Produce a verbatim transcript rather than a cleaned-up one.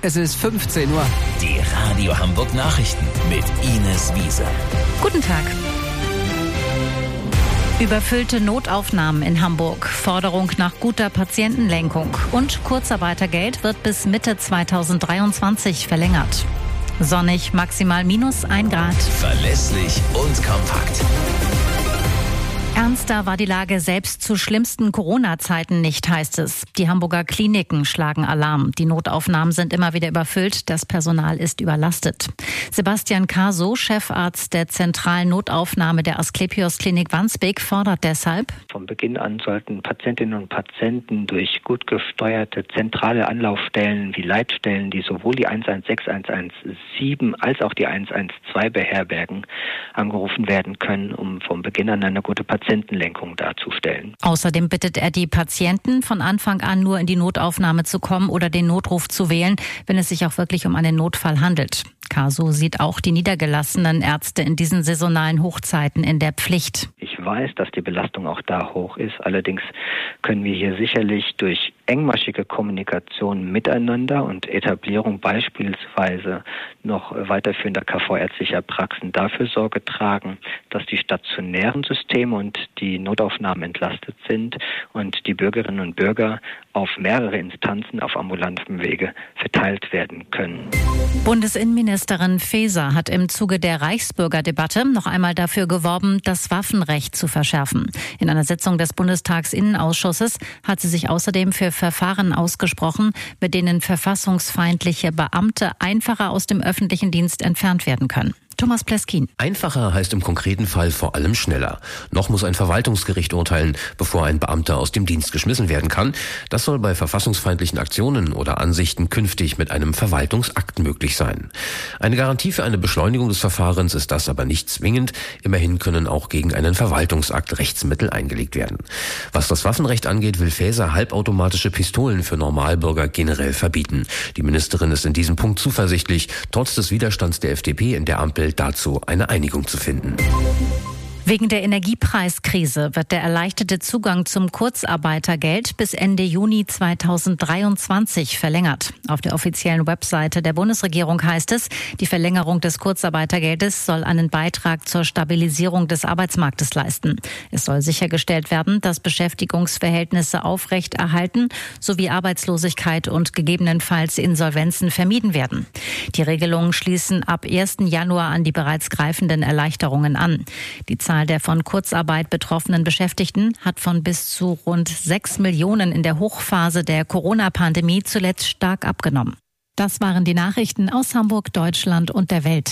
Es ist fünfzehn Uhr. Die Radio Hamburg Nachrichten mit Ines Wiese. Guten Tag. Überfüllte Notaufnahmen in Hamburg, Forderung nach guter Patientenlenkung und Kurzarbeitergeld wird bis Mitte zweitausenddreiundzwanzig verlängert. Sonnig, maximal minus ein Grad. Verlässlich und kompakt. Ernster war die Lage selbst zu schlimmsten Corona-Zeiten nicht, heißt es. Die Hamburger Kliniken schlagen Alarm. Die Notaufnahmen sind immer wieder überfüllt, das Personal ist überlastet. Sebastian Caso, Chefarzt der zentralen Notaufnahme der Asklepios-Klinik Wandsbek, fordert deshalb: Von Beginn an sollten Patientinnen und Patienten durch gut gesteuerte zentrale Anlaufstellen wie Leitstellen, die sowohl die eins eins sechs, eins eins sieben als auch die eins eins zwei beherbergen, angerufen werden können, um von Beginn an eine gute Patientenlenkung darzustellen. Außerdem bittet er die Patienten, von Anfang an nur in die Notaufnahme zu kommen oder den Notruf zu wählen, wenn es sich auch wirklich um einen Notfall handelt. Caso sieht auch die niedergelassenen Ärzte in diesen saisonalen Hochzeiten in der Pflicht. Ich weiß, dass die Belastung auch da hoch ist. Allerdings können wir hier sicherlich durch engmaschige Kommunikation miteinander und Etablierung beispielsweise noch weiterführender K V-ärztlicher Praxen dafür Sorge tragen, dass die stationären Systeme und die Notaufnahmen entlastet sind und die Bürgerinnen und Bürger auf mehrere Instanzen auf ambulantem Wege verteilt werden können. Bundesinnenministerin Faeser hat im Zuge der Reichsbürgerdebatte noch einmal dafür geworben, das Waffenrecht zu verschärfen. In einer Sitzung des Bundestagsinnenausschusses hat sie sich außerdem für Verfahren ausgesprochen, mit denen verfassungsfeindliche Beamte einfacher aus dem öffentlichen Dienst entfernt werden können. Thomas Pleskin. Einfacher heißt im konkreten Fall vor allem schneller. Noch muss ein Verwaltungsgericht urteilen, bevor ein Beamter aus dem Dienst geschmissen werden kann. Das soll bei verfassungsfeindlichen Aktionen oder Ansichten künftig mit einem Verwaltungsakt möglich sein. Eine Garantie für eine Beschleunigung des Verfahrens ist das aber nicht zwingend. Immerhin können auch gegen einen Verwaltungsakt Rechtsmittel eingelegt werden. Was das Waffenrecht angeht, will Faeser halbautomatische Pistolen für Normalbürger generell verbieten. Die Ministerin ist in diesem Punkt zuversichtlich, trotz des Widerstands der F D P in der Ampel dazu eine Einigung zu finden. Wegen der Energiepreiskrise wird der erleichterte Zugang zum Kurzarbeitergeld bis Ende Juni zweitausenddreiundzwanzig verlängert. Auf der offiziellen Webseite der Bundesregierung heißt es, die Verlängerung des Kurzarbeitergeldes soll einen Beitrag zur Stabilisierung des Arbeitsmarktes leisten. Es soll sichergestellt werden, dass Beschäftigungsverhältnisse aufrechterhalten sowie Arbeitslosigkeit und gegebenenfalls Insolvenzen vermieden werden. Die Regelungen schließen ab ersten Januar an die bereits greifenden Erleichterungen an. Die Zahl der von Kurzarbeit betroffenen Beschäftigten hat von bis zu rund sechs Millionen in der Hochphase der Corona-Pandemie zuletzt stark abgenommen. Das waren die Nachrichten aus Hamburg, Deutschland und der Welt.